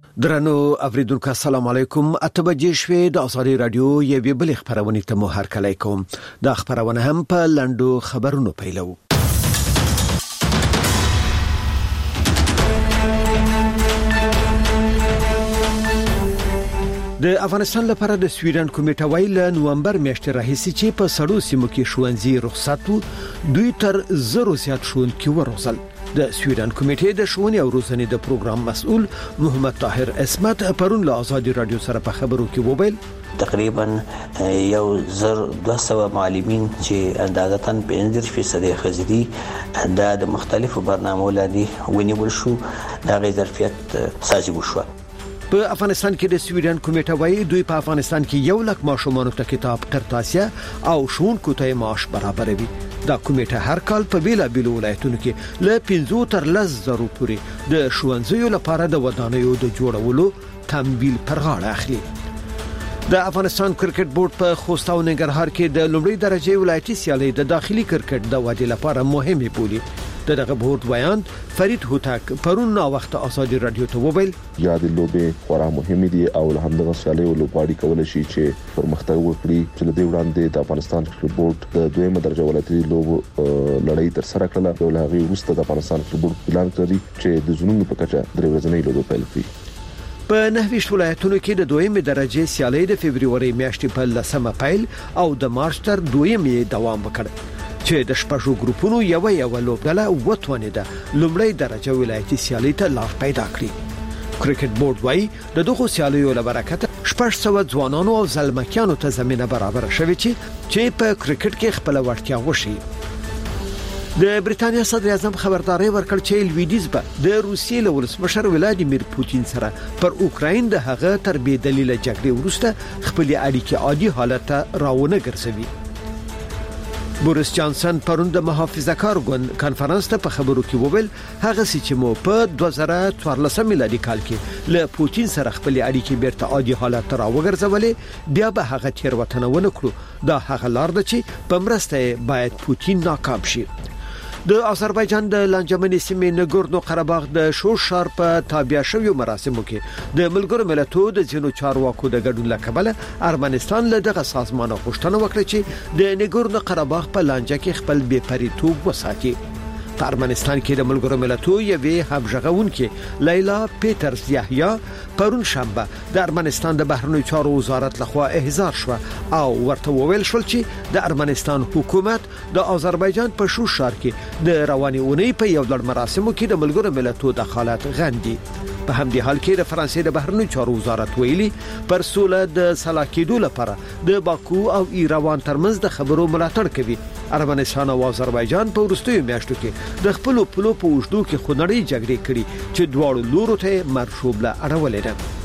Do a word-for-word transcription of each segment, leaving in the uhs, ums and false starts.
درنو اوریدونکو السلام علیکم. اته بجې شوې د ازادي رادیو یوې بلې خبرونه ته مو هرکلی کوم. دا خبرونه هم په لندو خبرونو پیلو. د افغانستان لپاره د سویډن کمیټه ویل نومبر میاشتې راهیسې چې په سړو سیمو کې ښوونځي رخصت وو، دوی تر زرو زیات ښوونکي ورغزل. د سویډن کمیټې د ښوونې او روزنې د پروګرام مسؤل محمد طاهر اسمت پرون له ازادي رادیو سره په خبرو کې وویل تقریبا یو زر دوه سوه معلمین چې اندازتاً پنځه فیصد خزدي د مختلفو برنامو لاندې ونیول شو، دا غي ظرفیت سازي وشو. په افغانستان کې د سویډن کمیټه وایي دوی په افغانستان کې یو لک ماشومانو ته کتاب قرطاسیه او ښوونکو ته معاش برابروي. دا کمیټه هر کال په بیلا بیلو ولایتونو کې له پنځه تر لس زرو پورې د ښوونځیو لپاره د ودانیو د جوړولو تمویل پر غاړه اخلي. د افغانستان کرکټ بورډ په خوست او ننګرهار کې د لومړۍ درجه ولایتي سیالۍ د داخلي کرکټ د ودې لپاره مهمه بولي. دغه بورډ ویاند فرید هوتک پرون نا وخت ازادي رادیو ته وویل یاد لوبه خورا مهمه دي او له همدغه سیالۍ لوبغاړي کول شي چې پرمختګ وکړي. چې د دې وړاندې د افغانستان کرکټ بورډ د دویمه درجه ولایتي لوبو لړۍ تر سره کړه او له هغه وروسته د افغانستان کرکټ بورډ اعلان کړی چې د زونونو په کچه درې ورځې لوبه پیل کړي. په نهویشت ولایتونو کې د دویمه درجه سیالۍ د فبرवरी میاشتې په لسمه پیل او د مارچ تر دویمه دوام وکړ چې د شپږو ګروپونو یو یو لوبډله وټونه ده لومړی درجه ولایتي سیالۍ ته لار پیدا کړې. کرکټ بورډ وايي د دغه سیالیو له برکته شپږ سوه ځوانانو او زلمکیانو ته زمينه برابر شوه چې چې په کرکټ کې خپل وړتیا وشي. د بریتانیا صدر اعظم خبرداري ورکړ چې لویدیز به د روسیې له ولسمشر ولادیمیر پوتین سره پر اوکراین د هغه تر بې دلیله جګړې وروسته خپل اړیکې عادي حالت ته راونه ګرځوي. بوریس جانسن پرون د محافظه کار ګوند کانفرنس ته په خبرو کې وویل هغه چې مو په دوه زره څوارلسم میلادي کال کې له پوتین سره خپل اړیکې بیرته عادي حالت ته راوګرځولې، بیا به هغه تیروتنه ونه کړو. دا هغه لار ده چې په مرسته باید پوتین ناکام شي. د آذربایجان د لانجمنې سیمې نګورنو قرهباغ د شور شار په تابع شویو مراسمو کې د ملګرو ملتونو د ځینو چارواکو د ګډون لکبله ارمنستان له دغه سازمان غوښتنه وکړه چې د نګورنو قرهباغ په لانجه کې خپل بې پریتوب وساتي. په ارمنستان کې د ملګرو ملتونو یوې همغږونکې لیلا پیټرز یحیی پرون شنبه د ارمنستان د بهرنیو چارو وزارت لخوا احضار شو او ورته وویل شول چې د ارمنستان حکومت د آذربایجان په شور شار کې د رواني اونۍ په یو لړ مراسمو کې د ملګرو ملتونو دخالت غندي. په همدې حال کې د فرانسې د بهرنیو چارو وزارت ویلي پر سوله د صلاح کېدو لپاره د باکو او ایروان ترمنځ د خبرو ملاتړ کوي. ارمنستان او آذربایجان په وروستیو میاشتو کې د خپل پلو په وجدو کې خونړۍ جګړې کړې چې دواړو لورو ته مرشوبله اړولې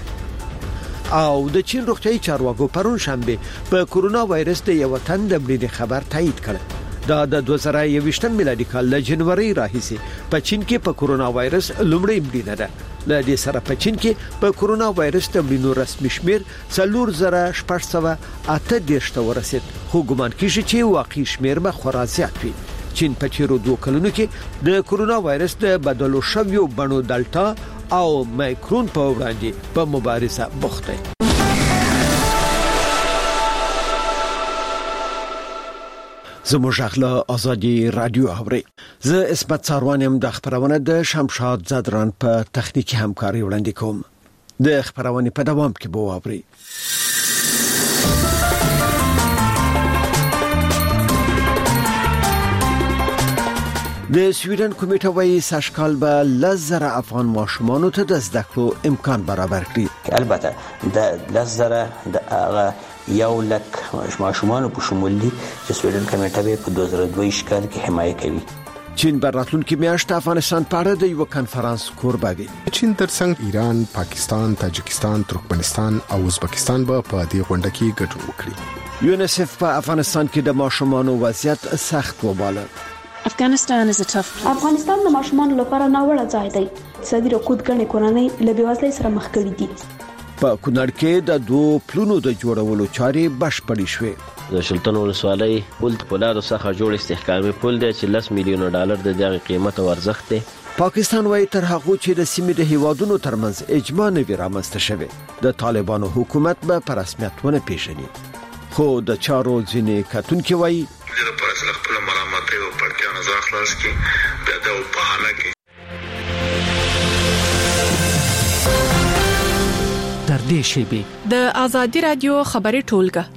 ده. او د چین روغتیايي چارواکو پرون شنبه په کورونا وایرس د یو تن د مړینې خبر تایید کړ. دا د دوه زره یوویشتم میلادي کال له جنوري راهیسې په چین کې په کورونا وایرس لومړی مړینه ده. له دې سره په چین کې په کورونا وایرس د مړینو رسمي شمیر څلور زره شپږ سوه اته دېرش ته ورسید، خو ګومان کیږي چې واقعي شمیر به خورا زیات وي. چین په تیرو دوه کلونو کې د کورونا وایرس د بدلو شویو بڼو دلتا او مایکرون په وړاندې په مبارزه بوخت دی. زموږ اخلا ازادي رادیو اوري. زه اسمت ساروانم د خبرونه د شمشاد زدران په تخنیکی همکاري وړاندې کوم. د خبرونه په دوام کې بو اوري. د سویډن کمیټه وايي ساشکال به لزر افغان ماشومانو ته د زده کړو امکان برابر کړي. البته د لزر د هغه یو لک ماشومانو په شمول دي چې سویډن کمیټه په دوه زره دوه کال کې حمایت کوي. چین براتلونکو میاشت افغانستان په اړه د یو کانفرنس کوربه وي. چین ترڅنګ ایران، پاکستان، تاجکستان، ترکمنستان او ازبکستان به په دې غونډه کې ګډون وکړي. یونیسف په افغانستان کې د ماشومانو وضعیت سخت وباله. افغانستان is a tough place. افغانستان د ماشومانو لپاره ناوړه ځای دی. صدر حکومت غني کورنۍ له بېوزلۍ سره مخ کړي دي. په کونړ کې د دوه پلونو د جوړولو چارې بشپړې شوې. د شلتن ولسوالۍ پل په لارو څخه جوړ استحکامي پل دی چې لس میلیونه ډالر د دغه قیمت او ارزښت دی. پاکستان وايي تر هغه چې د سیمې د هیوادونو ترمنځ اجماع نه وي رامنځته شوی د طالبانو حکومت به په رسمیت ونه پیژني خو د چارو ځینې کتونکي وايي د پرسل خپل ملامتي او پړتیا نه ځخلاص کی د دو په حاله کې تر دې شی د آزادی رادیو خبري ټولګه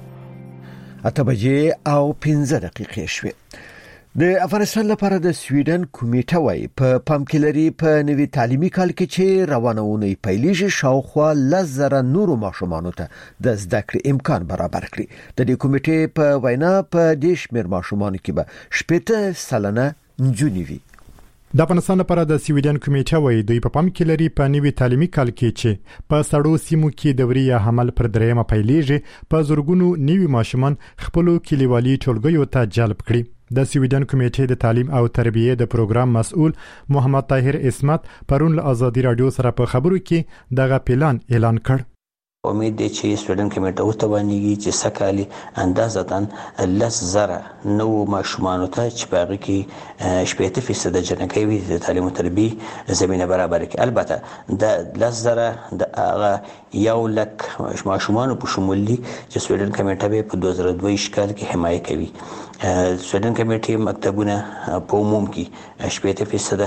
اته بجې او پنځه دقیقې شوې د افغانستان لپاره د سویډن کمیټه وايي په پام کې لري په نوي تعلیمي کال کې چې روانونه پیلېږي شاوخوا لزر نورو ماشومانو ته د زده کړې امکان برابر کړي د دې کمیټې په وینا په دې شمېر ماشومانو کې به شپږ سلنه نجونې وي د افغانستان لپاره د سویډن کمیټه وايي دوی په پام کې لري په نوي تعلیمي کال کې چې په سړو سیمو کې دوري یا حمل پر دریمه پیلېږي په زورګونو نوي ماشومان خپل کلیوالي ټولګیو ته جلب کړي د سویډن کمیټې د تعلیم او تربیه د پروګرام مسؤل محمد طاهر اسمت پرون له آزادی رادیو سره په خبرو کې دغه پلان اعلان کړ امید دی چې سویډن کمیټه وتوانیږي چې سکالي اندازتاً لس زره نو ماشومان ته چې باغ کې شپږ فیصد جنکې وي د تعلیم او تربیه زمينه برابر کړي البته د لس زره د هغه یو لک ماشومان په شمول دي چې سویډن کمیټه به په دوه زره دوه کال کې حمایت کوي سویډن کمیټه مکتبونه په عموم کې شپږ فیصد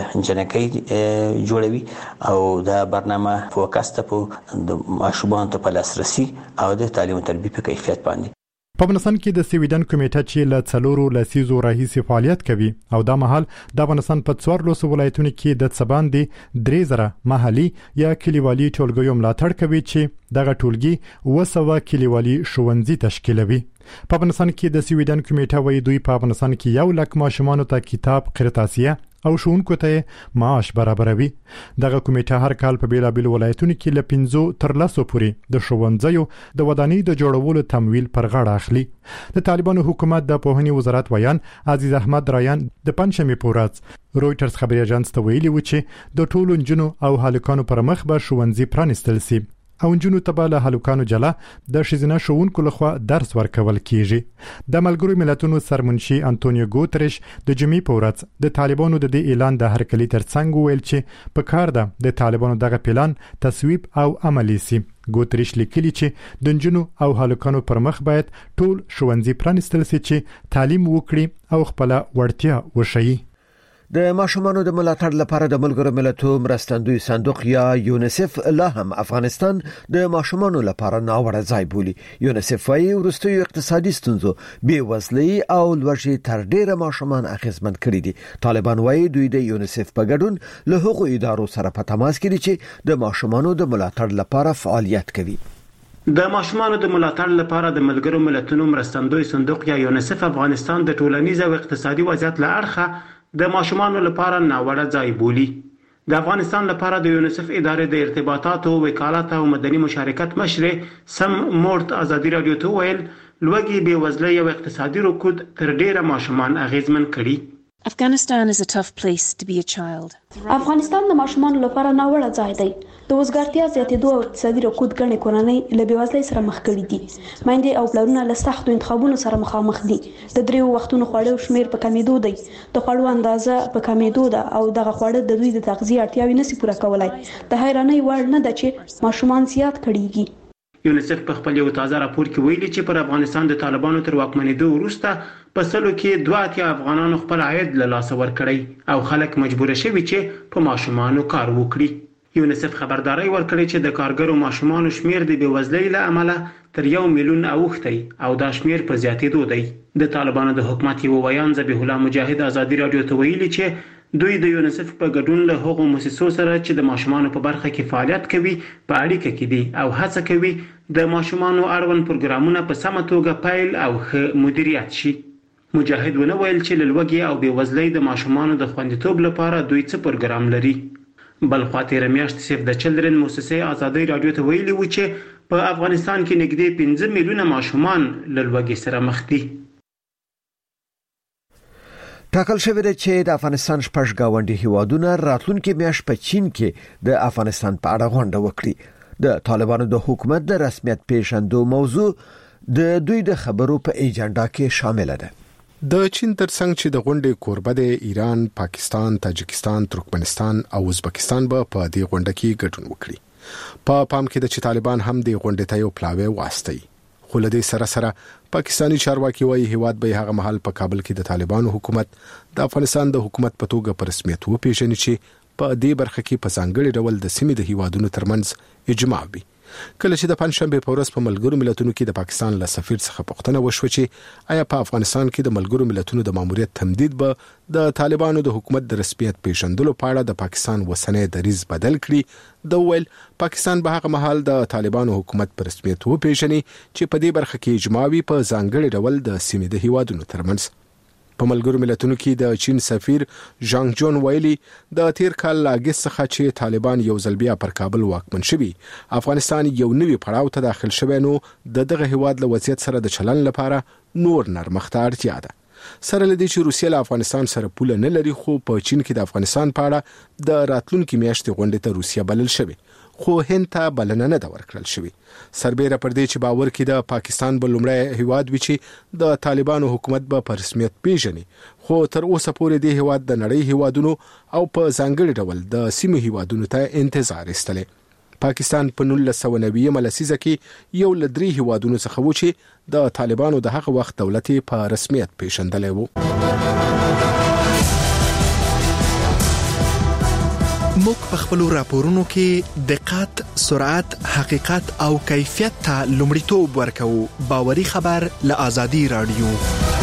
جنکې جوړوي او دا برنامه فوکس ته په د ماشومان په لاسرسي او د تعلیم او تربیه په کیفیت باندې په افغانستان کې د سویډن کمیټه چې له څلورو لسیزو راهیسې فعالیت کوي او دا مهال د افغانستان په څوارلسو ولایتونو کې د څباندې درې زره محلي یا کلیوالي ټولګیو ملاتړ کوي چې دغه ټولګي اوه سوه کلیوالي ښوونځي تشکیلوي په افغانستان کې د سویډن کمیټه وايي دوی په افغانستان کې یو لک ماشومانو ته کتاب قرطاسیه او شونکو ته معاش برابروي دغه کمیټه هر کال په بیلابل ولایتونو کې ل پنځو تر لسو پورې د ښوونځیو د ودانۍ د جوړولو تمویل پر غاړه اخلي د طالبانو حکومت د پوهنې وزارت ویان عزیز احمد رایان د پنځمې پورز رويټرز خبري اژانس ته ویلي و چې د ټولو نجونو او هلکانو پر مخ به ښوونځي پرانستل شي او نجونو ته به له هلکانو جلا د ښځینه ښوونکو لخوا درس ورکول کیږي د ملګرو ملتونو سرمنشي انټونیو ګوتریش د جمعې په ورځ د طالبانو د دې اعلان د هرکلي ترڅنګ ویل چې په کار ده د طالبانو دغه پلان تصویب او عملي سي ګوتریش لیکلي چې د نجونو او هلکانو پر مخ باید ټول ښوونځي پرانستل شي چې تعلیم وکړي او خپل وړتیا وښيي د ماشومانو د ملاتړ لپاره د ملګرو ملتونو مرستندوی صندوق یا یونیسف لا هم افغانستان د ماشومانو لپاره ناوړه ځای بولي یونیسف وايي ورستوي اقتصادي ستونزو بې وزلي او لوږې تر ډیره ماشومان اخیزمن کړي دي طالبان وايي دوی د یونیسف په ګډون له هغو ادارو سره په تماس کې دي چې د ماشومانو د ملاتړ لپاره فعالیت کوي د ماشومانو د ملاتړ لپاره د ملګرو ملتونو مرستندوی صندوق یا یونیسف افغانستان د ټولنیز او اقتصادي وضعیت له اړخه د ماشومانو لپاره ناوړه ځای بولي د افغانستان لپاره د یونیسف ادارې د ارتباطاتو وکالت او مدني مشارکت مشر سم مورت آزادی رادیو ته ویل لوږې بې وزلۍ او اقتصادي رکود تر ډیره ماشومان اغیزمن کړي Afghanistan is a tough place to be a child. افغانستان د ماشومانو لپاره ناوړه ځای دی د وزګارتیا زیاتېدو او اقتصادي رکود ګڼې کورنۍ له بېوزلۍ سره مخ کړي دي میندې او پلرونه له سختو انتخابونو سره مخامخ دي د دریو وختونو خواړو شمیر په کمیدو دی د خوړو اندازه په کمیدو ده او دغه خواړه د دوی د تغذیه اړتیاوې نشي پوره کولای د حیرانۍ وړ نه ده چې ماشومان زیات کړيږي یونیسف په خپل یو تازه راپور کې ویلي چې پر افغانستان د طالبانو تر واکمنېدو وروسته په سلو کې دوه اتیا افغانانو خپل عاید له لاسه ورکړی او خلک مجبور شوي چې په ماشومانو کار وکړي یونیسف خبرداري ورکړي چې د کارګرو ماشومانو شمیر د بېوزلۍ له امله تر یو میلیون اوښتی او دا شمیر په زیاتېدو دی د طالبانو د حکومت یو ویان ذبیح الله مجاهد آزادی رادیو ته ویلي چې دوی د یونیسف په ګډون له هغو مؤسسو سره چې د ماشومانو په برخه کې فعالیت کوي په اړیکه کې دي او هڅه کوي د ماشومانو اړوند پروګرامونه په سمه توګه پیل او ښه مدیریت شي مجاهد ونه ویل چې له لوږې او بېوزلۍ د ماشومانو د خوندیتوب لپاره دوی څه پروګرام لري بل خوا تېره میاشت سیف د چلډرن مؤسسې آزادۍ رادیو ته ویلي و چې په افغانستان کې نږدې پنځه میلیونه ماشومان له لوږې سره مخ دي ټاکل شوی دی چې د افغانستان شپږ گاونډي هیوادونه راتلونکي میاشت په چین کې د افغانستان په اړه غونډه وکړي د طالبانو د حکومت د رسمیت پیژندو موضوع د دوی د خبرو په ایجنډا کې شامل ده د چین ترڅنګ چې د غونډې کوربه د ایران، پاکستان، تاجکستان، ترکمنستان او ازبکستان به په دې غونډه کې ګډون وکړي. په پام کې د چې طالبان هم د غونډې ته یو پلاوی واسطي. خو له دې سره سره پاکستانی چارواکي وايي هیواد به هغه محل په کابل کې د طالبانو حکومت د افغانستان د حکومت په توګه په رسمیت وپیژني چې په دې برخه کې په ځانګړي ډول د سیمې د هیوادونو ترمنځ اجماع وي. کله چې د پنځشنبه په ورځ په ملګرو ملتونو کې د پاکستان له سفیر څخه پوښتنه وشوه چې آیا په افغانستان کې د ملګرو ملتونو د ماموریت تمدید به د طالبانو د حکومت د رسمیت پیژندلو په اړه د پاکستان وسنۍ دریځ بدل کړي، د ویل پاکستان به هغه مهال د طالبانو حکومت په رسمیت وپیژني چې په دې برخه کې اجماع وي په ځانګړي ډول د سیمې د هیوادونو ترمنځ. په ملګرو ملتونو کې د چین سفیر ژانګ جون ویلي د تیر کال لاګس څخه چې طالبان یو ځل بیا پر کابل واکمن شوي، افغانستان یو نوی پړاو ته داخل شوی، نو د دغه هیواد له وضعیت سره د چلن لپاره نور نرمښت اړتیا ده. سره لدی چې روسیه له افغانستان سره پوله نه لري، خو په چین کې د افغانستان په اړه د راتلونکي میاشتې غونډې ته روسیه بلل شوی، خو هند ته بلنه نه ده ورکړل شوی. سربېره پر دې چې باور کې د پاکستان بل لومړی هیواد وي چې د طالبانو حکومت به په رسمیت پیژني، خو تر اوسه پورې د هیواد د نړۍ هیوادونو او په ځانګړي ډول د سیمې هیوادونو ته انتظار ایستلی. پاکستان په نولس سوه نوي لسیزه کې یو له درې هیوادونو څخه و چې د طالبانو د هغه وخت دولت په رسمیت پیژندلی و. موږ په خپل راپورونو کې دقت، سرعت، حقیقت او کیفیت ته لومړیتوب ورکوو. باوري خبر له آزادي رادیو.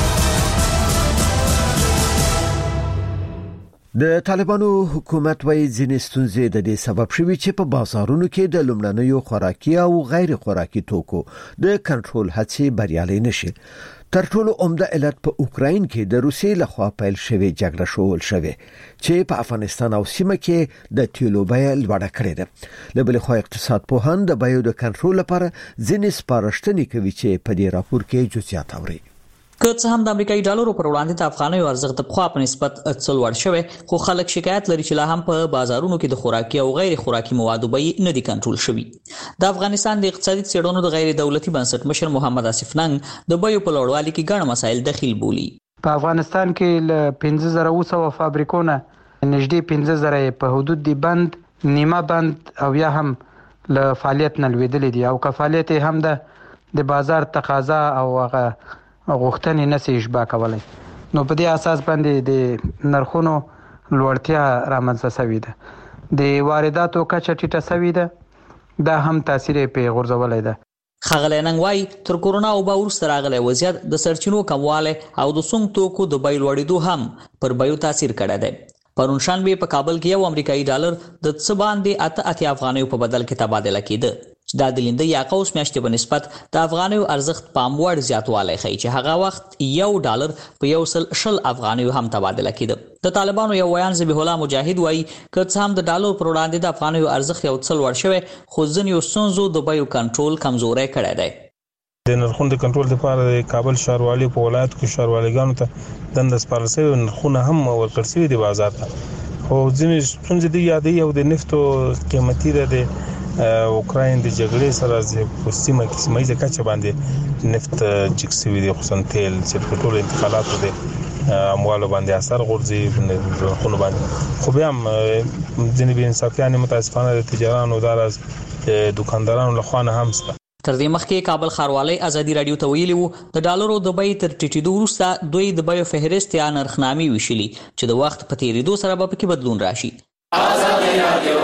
د طالبانو حکومت وايي ځینې ستونزې د دې سبب شوي چې په بازارونو کې د لومړنیو خوراکي او غیر خوراکي توکو د کنټرول هڅې بریالي نشي. تر ټولو عمده علت په اوکراین کې د روسیې لخوا پیل شوې جګړه شول شوې چې په افغانستان او سیمه کې د تیلو بیه لوړه کړې ده. له بل خوا اقتصاد پوهان د بیو د کنټرول لپاره ځینې سپارښتنې کوي چې په دې راپور کې جزئیات اوري. که څه هم د امریکایي ډالرو پر وړاندې د افغانیو ارزښت د پخوا په نسبت څه لوړ شوی، خو خلک شکایت لري چې لا هم په بازارونو کې د خوراکي او غیر خوراکي موادو بیې نه دي کنټرول شوي. د افغانستان د اقتصادي څېړنو د غیر دولتي بنسټ مشر محمد آصف ننګ د بیو په لوړوالي کې ګڼ مسایل دخیل بولي. په افغانستان کې له پنځه زره اوه سوه فابریکونه نږدې پنځه زره په حدود دی بند، نیمه بند او یا هم له فعالیت نه لوېدلې دي، او که فعالیت هم د بازار تقاضا او هغه غوښتنې نه سي اشباع کولای، نو په دې اساس باندې د نرخونو لوړتیا رامنځته شوې ده. د وارداتو کچه ټیټه شوې ده، دا هم تاثیر په غورځولای ده. ښاغلی ننګ وایي تر کورونا وبا وروسته راغلی وضعیت د سرچینو کموالی او د سونګ توکو د بیې لوړېدو هم پر بیو تاثیر کړی دی. پرون شنبه په کابل کې یو امریکایي ډالر د څه باندې اته اتیا افغانیو په بدل کې تبادله کېده، چې دا د لنډۍ یا قوس میاشتې په نسبت د افغانیو ارزښت پام وړ زیاتوالی ښیي چې هغه وخت یو ډالر په یو سل شل افغانیو هم تبادله کېده. د طالبانو یو ویان ذبیح الله مجاهد وایي که څه هم د ډالر پر وړاندې د افغانیو ارزښت یو څه لوړ شوی، خو ځینو ستونزو د بیو کنټرول کمزوری کړی دی. د نرخونو د کنټرول لپاره د کابل ښاروالي په ولایت کې ښاروالګانو ته دنده سپارل شوې، نرخونه هم ورکړل شوي دي بازار ته، خو ځینې ستونزې دي یادوي او د نفتو قیمتي ده د اوکراین د جګړې سره په سیمه کې سیمه ییزه کچه باندې نفت جګ شوي دي، خصوصا تیل چې په ټولو انتقالاتو د اموالو باندې اثر غورځي نرخونو باندې. خو بیا هم ځینې بې انصافیانې متاسفانه د تجارانو دا راز دوکاندارانو لخوا نه هم شته. تر دې مخکې کابل ښاروالۍ ازادي رادیو ته ویلي وو د ډالرو د بیې تر ټیټېدو وروسته دوی د بیو فهرست یا نرخنامې ویشلي چې د وخت په تېرېدو سره به پکې بدلون راشي. ازادي رادیو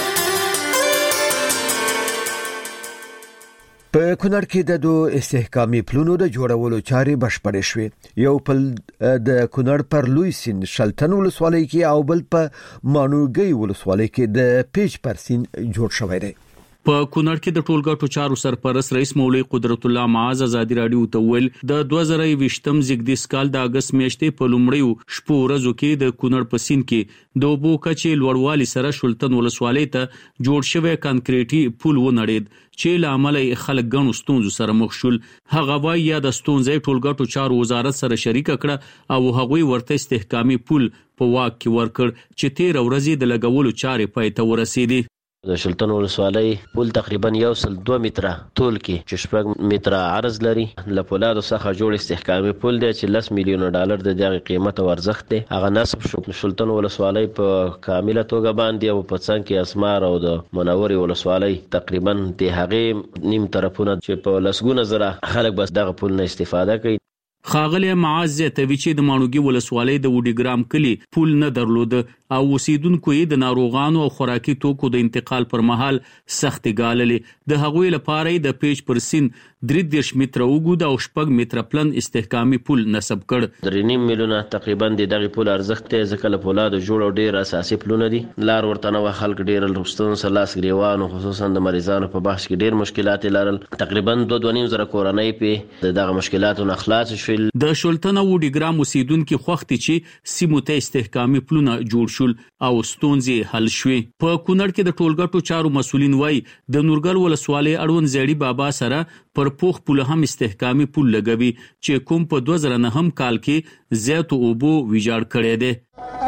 په کونړ کې د دوه استحکامي پلونو د جوړولو چارې بشپړې شوې. یو پل د کونړ پر لوی سیند شلتن ولسوالۍ کې او بل په مانوګي ولسوالۍ کې د پیج پر سیند جوړ شوی دی. په کونړ کې د ټولګټو چارو سرپرست رئیس مولوي قدرت الله معاذ ازادي رادیو ته ویل د دوه زره یوویشتم زیږدیز کال د اگست میاشتې په لومړیو شپو ورځو کې د کونړ په سیند کې د اوبو کچې لوړوالي سره شلتن ولسوالۍ ته جوړ شوی کانکریټي پل ونړېد چې له امله خلک ګڼو ستونزو سره مخ شول. هغه وایي یا د ستونزې ټولګټو چارو وزارت سره شریک کړه او هغوی ورته استحکامي پل په واک کې ورکړ چې تیر ورځې د لګولو چارې پای ته ورسېدې. د شلتن ولسوالۍ پل تقریبا یو سل دوه متره طول کې چې شپږ متره عرض لري. له پولادو څخه جوړ استحکامي پل دی چې لس میلیونه ډالر د دغه قیمت او ارزښت دی. هغه نصب شو شلتن ولسوالۍ په کامله توګه باندې او په څنګ کې اسمار او د منورې ولسوالۍ تقریبا د هغې نیم طرفونه چې په لسګونه زره خلک بس دغه پل نه استفاده کوي. خاغلی معاذ زیاتوي چې د ماڼوګي ولسوالۍ د وډیګرام کلی پل نه درلود او اوسیدونکو یې د ناروغانو او خوراکي توکو د انتقال پر مهال سختي ګاللې. د هغوی لپاره د پیج پر سین درې دېرش متره اوږد او شپږ متره پلن استحکامي پل نصب کړ. درې نیم میلیونه تقریبا د دغه پل ارزښت دی ځکه له پولادو جوړ او ډېر اساسي پلونه دي. لار ورته نو خلک ډېر لرستون سره لاس ګریوانو خصوصا د مریضانو په بحث کې ډېر مشکلات لرل. تقریبا دوه دوه نیم زره کورنۍ په دغه مشکلاتو نه خلاص شول. د شلتن او وډیګرام اوسیدونکو خوختي چې سیمو ته استحکامي پلونه جوړ شول او ستونزې حل شوې. په کونړ کې د ټولګټو چارو مسولین وایي د نورګل ولسوالۍ اړوند زیړی بابا سره پر پوخ پل هم استحکامي پل لګوي چې کوم په دوه زره نهم کال کې زیاتو اوبو ویجاړ کړی دی.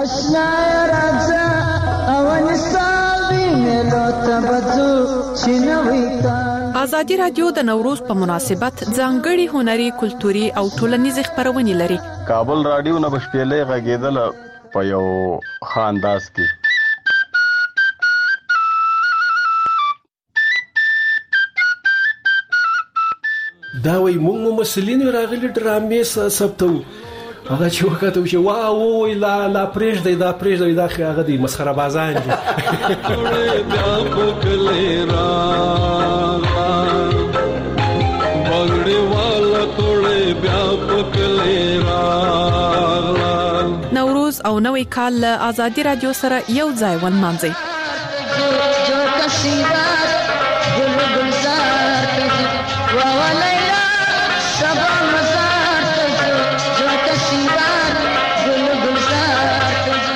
ازادي رادیو د نوروز په مناسبت ځانګړي هنري کلتوري او ټولنیز خبرونه لري. کابل رادیو نه بشپېلې غږیدل په یو خانداس کې. دا وای موږ مسلین راغلي ډرامې ثبتو هغه چې وکړو چې واو لا لا پرېږ دی دا پرېږ دی دا هغه دی مسخره بازان دي. بیا پکلې را بغړې والا ټوړې بیا پکلې را. نوروز او نوې کال له ازادي رادیو سره یو ځای ونمانځي. جو کسیدات ګل ګلزار ته واولای سبا مزار ته جو کسیدات ګل ګلزار ته.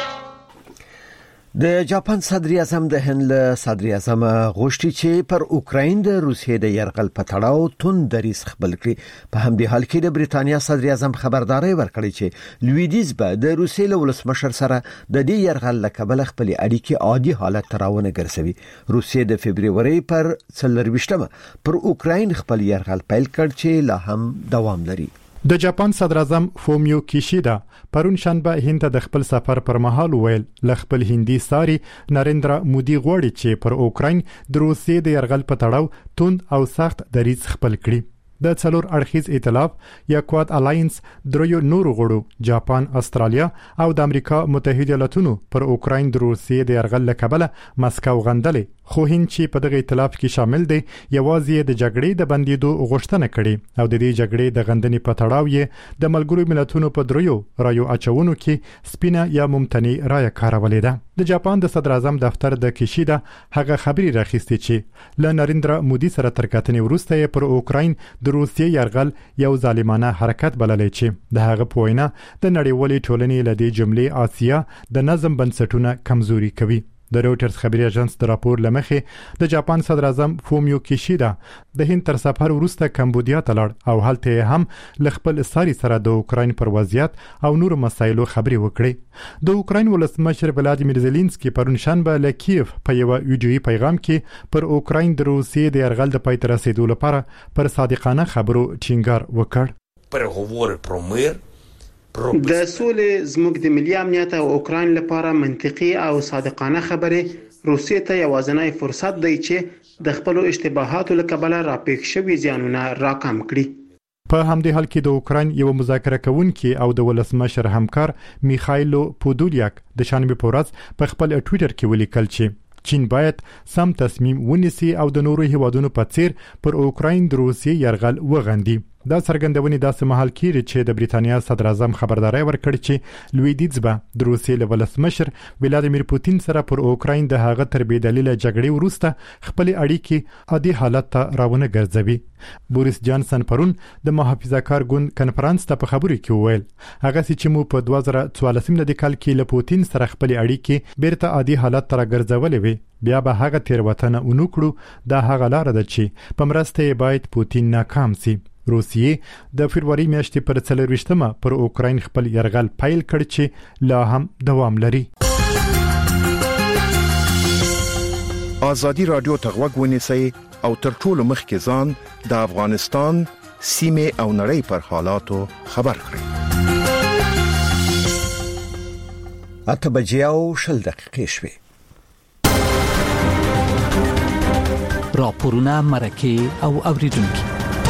د جاپان صدر اعظم د هند صدر اعظم غوښتي چې پر اوکراین د روسیې د يرغل په تړاو توند دریځ خپل کړي. په همدې حال کې د بریتانیا صدر اعظم خبرداري ورکړي چې لویدیز به د روسیې له ولسمشر سره د دې يرغل لکبل خپل اړیکې عادي حالت تراونه ګرځوي. روسیې د فبرवरी پر څلرويشتمه پر اوکراین خپل يرغل پیل کړ چې لا هم دوام لري. د جاپان صدر اعظم فومیو کیشیدا پرون شنبه هند ته د خپل سفر پر مهال ویل ل خپل هندي ساري نریندرا مودي غوړي چې پر اوکراین د روسیې د يرغل په تړاو توند او سخت دریځ خپل کړي. د څلور اړخیز ائتلاف یا کواد الاینس دریو نورو غړو جاپان، استرالیا او د امریکا متحده ایالاتونو پر اوکراین د روسیې د يرغل لکبله مسکو غندلې. خو هند چې په دغه ائتلاف کې شامل دی یوازې د جګړې د بندیدو غوښتنه کړې او د دې جګړې د غندنې په تړاو یې د ملګرو ملتونو په دریو رایو اچونو کې سپینه یا ممتنع رایه کارولې ده. د جاپان د صدر اعظم دفتر د کیشیدا هغه خبري راخېستې چې ل نریندرا مودي سره تر کتنې وروسته پر اوکراین د روسیې يرغل یو ظالمانه حرکت بللې چې د هغه پوینه د نړیوالې ټولنې لدې جملې آسیا د نظم بنسټونه کمزوري کوي. د رويټرز خبري اژانس د راپور لمخې د جاپان صدر اعظم فومیو کیشیدا د هند تر سفر وروسته کمبودیا ته لاړ او هلته هم ل خپل ساري سره د اوکراین پر وضعیت او نور مسایلو خبري وکړي. د اوکراین ولسمشر ولادیمیر زيلنسکي پرون شنبه ل کیف په یو ویډیويي پیغام کې پر اوکراین د روسیې د يرغل د پای ته رسیدو لپاره پر صادقانه خبرو ټینګار وکړ. Переговори про мир د سولې زموږ د ملي امنیت او اوکراین لپاره منطقي او صادقانه خبرې روسیې ته یوازینی فرصت دی چې د خپل اشتباهاتو لکبله راپېښ شوي زیانونه راکم کړي. په همدې حال کې د اوکراین یو مذاکره کوونکی او د ولسمشر همکار میخایلو پودولیاک د شنبه په ورځ په خپل ټوئیټر کې ولیکل چې چین باید سم تصمیم ونیسي او د نورو هیوادونو په څیر پر اوکراین د روسیې يرغل وغندي. دا څرګندونې داسې مهال کېږي چې د بریتانیا صدر اعظم خبرداري ورکړي چې لویدیځ به د روسیې له ولسمشر ولادیمیر پوتین سره پر اوکراین د هغه تر بې دلیله جګړې وروسته خپل اړیکې عادي حالت ته راونه ګرځوي. بوریس جانسن پرون د محافظه‌کار ګوند کنفرانس ته په خبرو کې وویل هغه چې مو په دوه زره څوارلسم کال کې له پوتین سره خپل اړیکې بیرته عادي حالت ته راګرځولې وي بیا به هغه تیروتنه ونکړو دا هغه لار ده چې په مرسته یې باید پوتین ناکام سي. روسیې د فبرवरी میاشتې پر څلرويشتمه پر اوکراین خپل يرغل پیل کړ چې لا هم دوام لري. ازادي رادیو ته غوږ ونیسئ او تر ټولو مخکې ځان د افغانستان سیمه او نړۍ پر حالاتو خبر کړئ. اته بجې او شل دقیقې شوې. راپورونه مرکه او اوریدونکو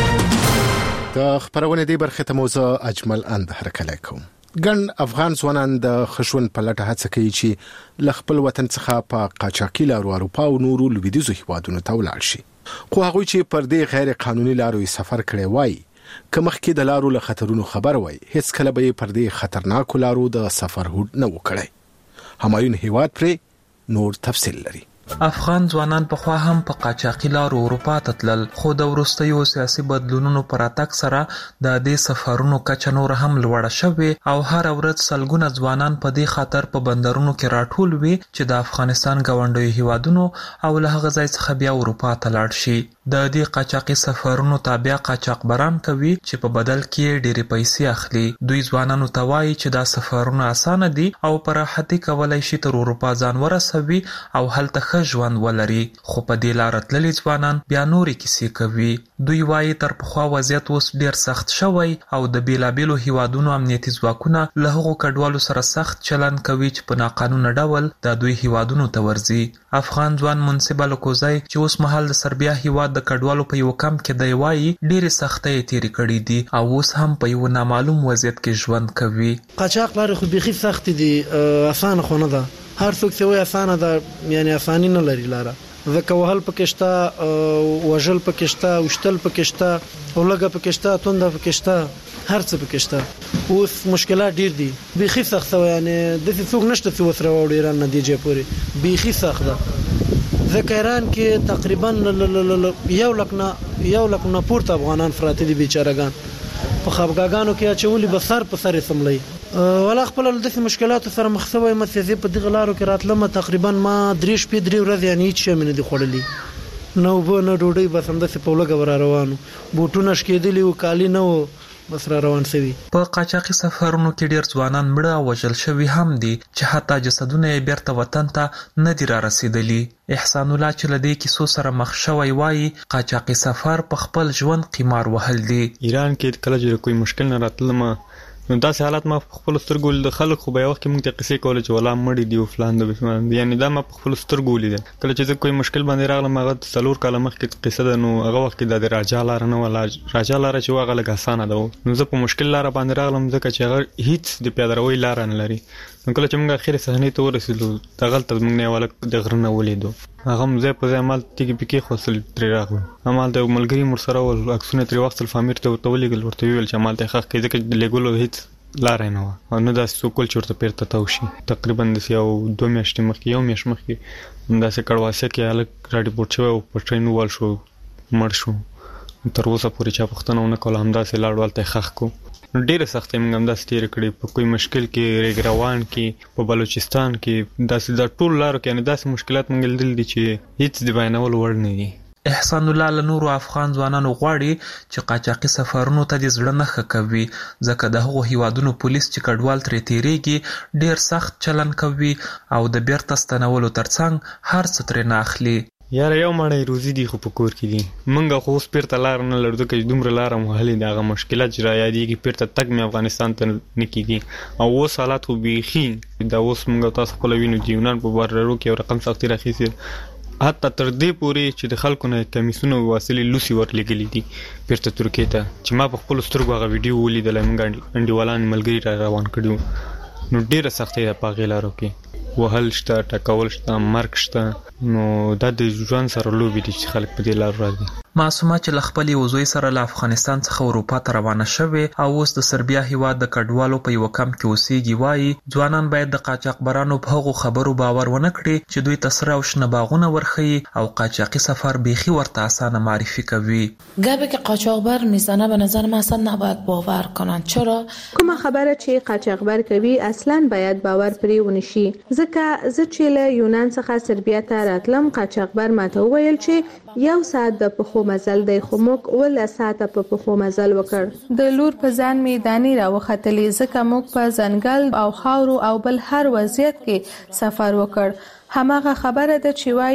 د خبرونه دی برخه ته موضوع اجمل اند هرکلی کوم. ګڼ افغان ځوانان د خشون په لټه هڅه کوي چې ل خپل وطن څخه په قاچاقي لارو اروپا او نورو لویدیځو هیوادونو ته ولاړ شي. خو هغه چې پر دې غیر قانوني لارو سفر کړي وای کومه کې د لارو له خطرونو خبر وای هیڅ کله به پر دې خطرناک لارو د سفر هوډ نه وکړي. همایون هیواد پر نور تفصیل لري. افغان ځوانان په خوا هم په قاچاقي لارو اروپا ته تلل، خو د وروستیو سیاسي بدلونونو پر اتاک سره د دې سفرونو کچه نور هم لوړه شوې او هر ورځ سلګونه ځوانان په دې خاطر په بندرونو کې راټول وي چې د افغانستان ګاونډیو هیوادونو او له هغه ځای څخه بیا اروپا ته لاړ شي. د دې قاچاقي سفرونو تابع قاچاقبران کوي چې په بدل کې ډېرې پیسې اخلي. دوی ځوانانو ته وایي چې دا سفرونه اسانه دي او په راحتۍ کولای شي تر اروپا ځان ورسوي او هلته ښه ژوند ولري. خو په دې لار تللي ځوانان بیا نورې کیسې کوي. دوی وایي تر پخوا وضعیت اوس ډېر سخت شوی او د بیلابیلو هیوادونو امنیتي ځواکونه له هغو کډوالو سره سخت چلند کوي چې په ناقانونه ډول د دوی هیوادونو ته ورځي. افغان ځوان منصب الکوزی چې اوس مهال د سربیا هیواد د کډوالو په یو کمپ کې دی وایي ډېرې سختۍ تیرې کړې دي او اوس هم په یو نامعلوم وضعیت کې ژوند کوي. قاچاق لارې خو بیخي سخت دي، اسانه خو نه ده. هر څوک چې وایي اسانه ده یعنی اساني نه لري لاره. ځکه وهل پکې شته، وژل پکې شته، وشتل پکې شته، اولګه پکې شته، تونده پکې شته، هر څه پکې شته. اوس مشکلات ډیر دي، بیخي سخت و یعنی د څوک نشته چې وسره وړي ایران نتیجه پوري بیخي سخت ده. ځکه ایران کې تقریبا یو لک نه یو لک نه پورته افغانان فراته دي بیچارهګان په خبرګانو کې اچولي به سر په سر سملي. ولا خپل د مشکلاتو سره مخ شوی متزي په دغه لارو کې راتلم تقریبا ما درې شپې درې ورځې یعنی هیڅ شي مې نه دي خوړلي، نو به نه ډوډۍ بس هم د په لګه ور روانو بوټونه شکېدلی او کالی نه و بس را روان شوی. په قاچاقي سفرونو کې ډیر ځوانان مړه او وژل شوي هم دي چې حتی جسدونه یې بیرته وطن ته نه دي را رسیدلي. احسان الله چې له دې کیسو سره مخ شوی وایي قاچاقي سفر په خپل ژوند قمار وهل دي. ایران کې کله چې کوئی مشکل نه راتلم نو داسې حالات ما په خپل سترګو د خلک خو به یو وخت کې موږ ته قصې کولې چې ولا مړي دي او فلان د بسمان یعنی دا ما په خپل سترګو لیدل. کله چې زه کوئی مشکل باندې راغلم هغه څلور کاله مخکې قصه ده، نو هغه وخت کې د راجا لار نه ولا راجا لار چې هغه لږ اسانه ده، نو زه په مشکل لار باندې راغلم ځکه چې هغه هیڅ د پیادروي لار نه لري. نو کله چې موږ اخیری صحنې ته ورسېدو دغه ته موږ نه ولا د غرنه ولیدو، هغه مزه په ځمال تیګ پکې خپل تر راغلو. امال د ملګری مر سره ول عکسونه تر وخت الفامیر ته تولېګل ورته ویل چې مال ته حق کې ځکه لګولو هیڅ لار نه و او نو دا سوکول چورته پیرته تاوشي. تقریبا د یو دوه میاشتې مخکې یو میاشت مخکې دا سه کډواسه کې الګ راډي پورت شو او په ټرین وال شو مړ شو. تر اوسه پورې چا پښتنه ونه کول هم دا سه لاړ ته خخ کو. ډېر سخت هم هم دا ستیر کړي په کوئی مشکل کې ریګروان کې په بلوچستان کې دا سه د ټول لارو کې نه داسې مشکلات منګل دي چې هیڅ دی بیانول وړ نه دي. احسان الله له نورو افغان ځوانانو غواړي چې قاچاقي سفرونو ته د زړه نه ښه کوي ځکه د هغو هیوادونو پولیس چې کډوال ترې تیریږي ډېر سخت چلن کوي او د بیرته ستنولو ترڅنګ هر څه ترې نه اخلي. یاره یو مړی روزي دی خو په کور کې دي، مونږ خو اوس پیرته لار نه لرو ځکه چې دومره لاره مو هلې د هغه مشکلات چې را یادېږي پیرته تګ مې افغانستان ته نه کېږي او اوس حالات خو بیخي دا اوس مونږ تاسو خپله وینو چې یونان په بارډرو کې یو رقم سختي راخیستې حتی تر دې پورې چې د خلکو نه کمیسونه واسلې لوسی ورلګلې دي پیرته ترکیه ته چې ما په خپل سترګو هغه ویډیو ولیدل موږ انډیوالان ملګری را روان کړو. نو ډیره سختي ده په غیلارو کې وهل شته ټکول شته مرګ شته، نو دا د ژوند سره لوبي دي چې خلک په دې لار راځي. معصومه چې له خپل وزوی سره له افغانستان څخه اروپا ته روانه شوه او اوس د سربیا هیواد د کډوالو په یو کمپ کې اوسېږي وایي ځوانان باید د قاچاقبرانو په هغو خبرو باور ونه کړي چې دوی ته سره او شنه باغونه ورخي او قاچاقی سفر بیخی ورته اسانه معرفی کوي. گپی که قاچاقبر میزنه به نظر من اصلا نباید باور کنن. چرا؟ کومه خبره چې قاچاقبر کوي اصلا باید باور پرې ونشي ځکه زه چې له یونان څخه سربیا ته راتلم قاچاقبر ماته وویل چې یو ساعت د پخو مزل دی خو موږ ول ساعت په پخو مزل وکړ. د لور په ځان میداني راوختلې ځکه موږ په ځنګل او خاورو او بل هر وضعیت کې سفر وکړ. هماغه خبره ده چې وایي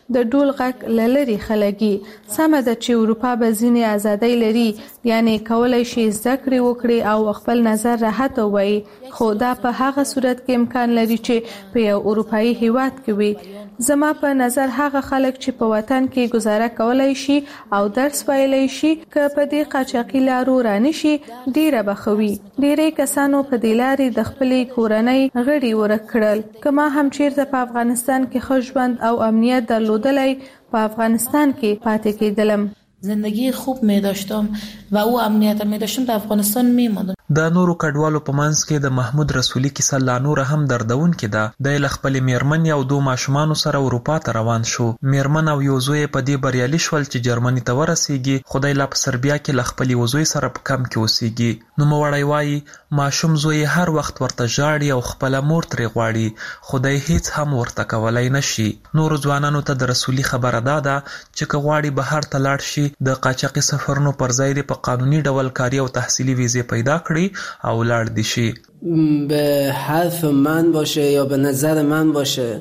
د ډول غږ لری خلګي سم د چې اروپا به ځینې ازادۍ لري یعنی کولای شي زده کړې وکړي او خپل نظر راحت وایي خو دا په هغه صورت کې امکان لري چې په یو اروپאי هیواد کې وي زما په نظر هغه خلک چې په وطن کې گزاره کولای شي او درس ویلای شي که په دې قاچاقي لارو رانشي ډیره بخوي ډیرې کسانو په دې لارې د خپلې کورنۍ غړي ورکړل کما هم چیرته په افغانستان کې خوشبند او امنیت درلودلای په افغانستان کې پاتې کېدلم زندگی خوب می داشتم و او امنیت می داشتم در افغانستان می ماندم د نورو کډوالو په منځ کې د محمود رسولي کیسه لا نور هم دردون کې ده د خپل میرمن او دوه ماشومان سره اروپا ته روان شو میرمن او یو زوی په دې بریالي شول چې جرمني ته ورسیږي خدای لا په سربیا کې خپل وزوی سره په کم کې اوسېږي نو موړی وایي ماشوم زوی هر وخت ورته ژاړي او خپل مور ترې غواړي خدای هیڅ هم ورته کولای نشي نور ځوانانو ته د رسولي خبره ده چې کغواړي بهر ته لاړ شي د قاچاقي سفرونو پر ځای د په قانوني ډول کاري او تحصیلي ویزه پیدا کړي او لاړ دي شي به حرف من باشه یا به نظر من باشه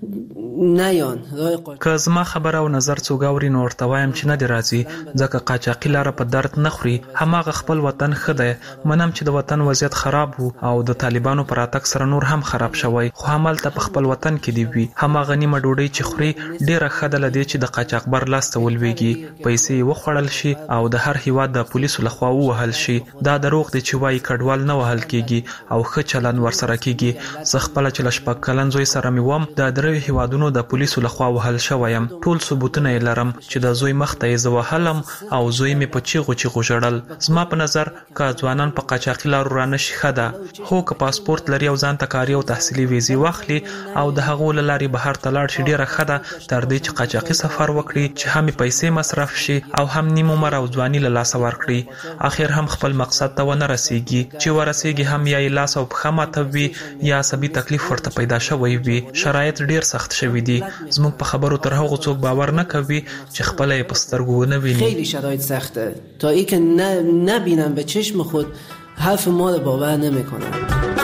نیان که زما خبره او نظر څوک اوري نو ورته وایم چې نه دی راځي ځکه قاچاقي لاره په درد نه خوري هماغه خپل وطن ښه دی منم چې د وطن وضعیت خراب وو او د طالبانو پر اتک سره نور هم خراب شوی خو همالته په خپل وطن کې دی وي هماغه نیمه ډوډۍ چې خوري ډیره ښه ده لدې چې د قاچاقبر لاس ته ولويږي پیسې وخوړل شي او د هر هیواد د پولیسو لخوا ووهل شي دا دروغ دی چې وايي کډوال نه وهل کیږي او ښه چلند ورسره کیږي زه خپل چې لشپک کلن زوی سره مې وم د درې هیوادونو د پولیسو لخوا وهل شویم ټول ثبوتونه یې لرم چې د زوی مخ ته یې زه وهلم او زوی مې په چیغو چیغو ژړل زما په نظر که ځوانان په قاچاقي لارو رانشي ښه ده خو که پاسپورت لري او ځان ته کاري او تحصیلي ویزې واخلي او د هغو له لارې بهر ته لاړ شي ډیره ښه ده تر دې چې قاچاقي سفر وکړي چې هم پیسې مصرف شي او هم نیم عمر او ځواني له لاسه ورکړي اخر هم خپل مقصد ته ونه رسیږي چې ورسیږي هم یا یې لاس او پښه ماته وي یا عصبي تکلیف ورته پیدا شوی وي شرایط ډیر سخت شوی دي زموږ په خبرو تر هغه څوک باور نه کوي چې خپل یې په سترګو ونه ویني خیلی شرایط سخته تا ای که نبینم به چشم خود حرف ما رو باور نمیکنم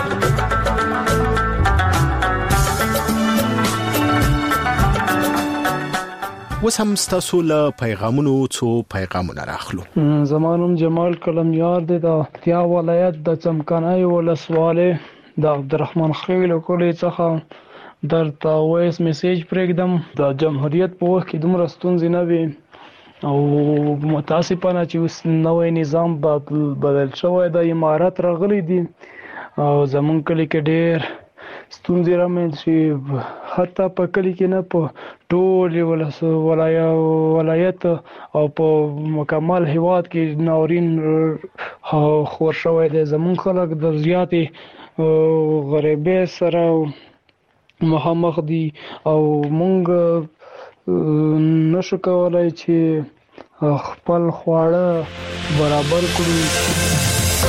اوس هم ستاسو له پیغامونو څو پیغامونه راخلو زمانم جمال کلمیار دی د تیا ولایت د چمکنای ولسواله د عبدالرحمن خیل کلی څخه در تا وایس میسیج پرېږدم د جمهوریت په وخت کې دومره ستونزې نه وي او متاسفانه چې اوس نوی نظام بدل شوی د امارت راغلی دي او زمونږ کلی کې ډېر ستونزې رامنځ شي حتی په کلی کې نه په ټول ولایت او په مکمل هیواد کې ناورین خور شوی دی زمونږ خلک د زیاتې غریبۍ سره مخامخ دي او مونږ نشو کولای چې خپل خواړه برابر کړو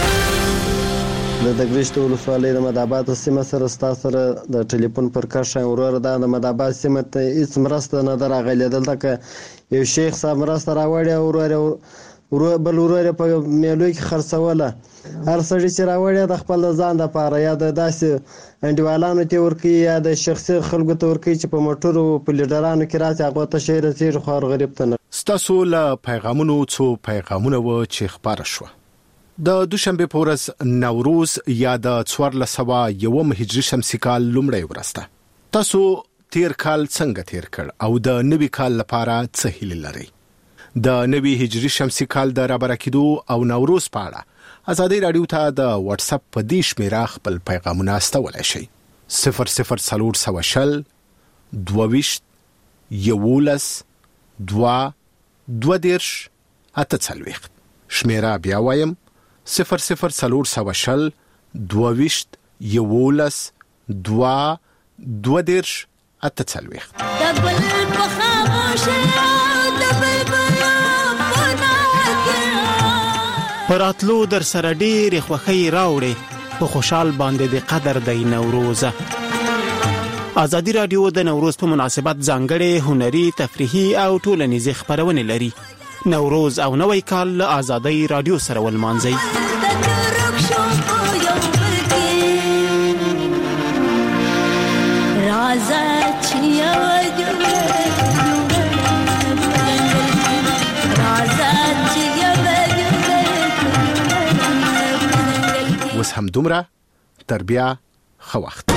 د دګرشت ولسوالۍ د مدابات سیمه سره ستاسو سره د ټلیفون پر کښه ورور د مدابات سیمه ته هیڅ مرسته نه درغلې دلته که یو شیخ صاحب مرسته راوړی ورور ورور بل ورور په میلو کې خرڅوله هر سړی چې راوړی د خپل ځان لپاره یا د داسې انډیوالانو ته ورکی یا د شخصي خلکو ته ورکی چې په موټرو په لیډرانو کې راځي هغه ته شهر سیر خور غریب ته نه ستاسو له پیغامونو څو پیغامونه و چې خبره شو د دوشنبه په ورځ نوروز یا د څوارلس سوه یوم هجري شمسي کال لومړی ورځ ده تاسو تیر کال څنګه تیر کړ او د نوي کال لپاره څه هیله لرئ د نوي هجري شمسي کال د رابرکیدو او نوروز په اړه ازادي رادیو ته د واتس اپ په دې شمیره خپل پیغامونه استولای شئ صفر صفر څلور سوه شل دوه ویشت یولس دوه دوه دېرش اته څلوېښت شمیره بیا وایم صفر صفر څلور سوه شل دوه ویشت یولس دوه دوه دېرش اته څلوېښت پراتلو در سره ډېرې خوښۍ راوړې په خوشحال باندې د قدر دی نوروز ازادي رادیو د نوروز په مناسبت ځانګړې هنري تفریحي او ټولنیزې خپرونې لري نوروز او نوی کال له ازادي رادیو سره ولمانځئ راځه چې هم دومره تر بیا خو وخت